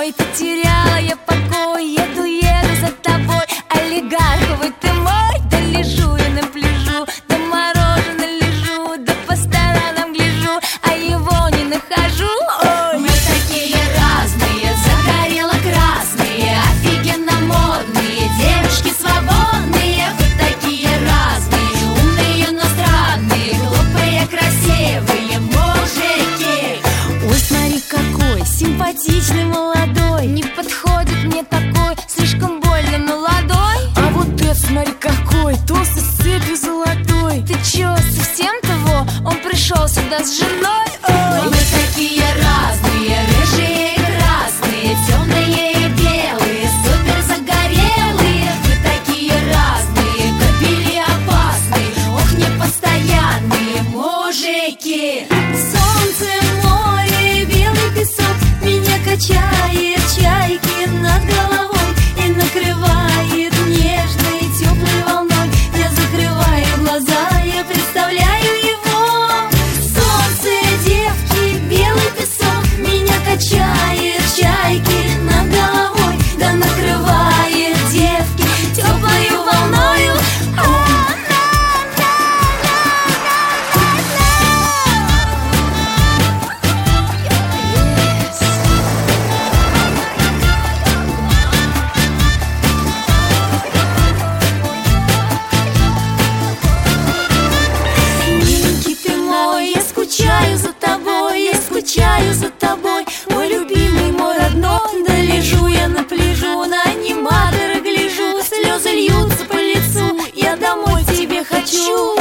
Ой, потеряла я покой, еду за тобой. Олигарховый ты мой, да лежу я на пляжу, да мороженое лежу, да по сторонам гляжу, а его не нахожу. Ой, мы такие разные, загорело-красные, офигенно модные, девушки свободные. Вы такие разные, умные, но странные, глупые, красивые мужики. ой, смотри какой симпатичный молодой, не подходит мне такой, слишком больно молодой. А вот это, смотри какой, толстый с цепью золотой. Ты чё, совсем того? Он пришел сюда с женой. Ой, мы такие разные, рыжие и красные, темные и белые, супер загорелые. Вы такие разные, кобели опасные, ох, непостоянные мужики. солнце, море, белый песок, меня качает чайки над головой и накрывает нежной теплой волной. Я закрываю глаза, я представляю его. Солнце, девки, белый песок, меня качает чайки над головой, да накрывает девки теплою волною. Миленький ты мой, я скучаю за тобой, я скучаю за тобой, мой любимый, мой родной. Да лежу я на пляжу, на аниматора гляжу, слезы льются по лицу, я домой к тебе хочу.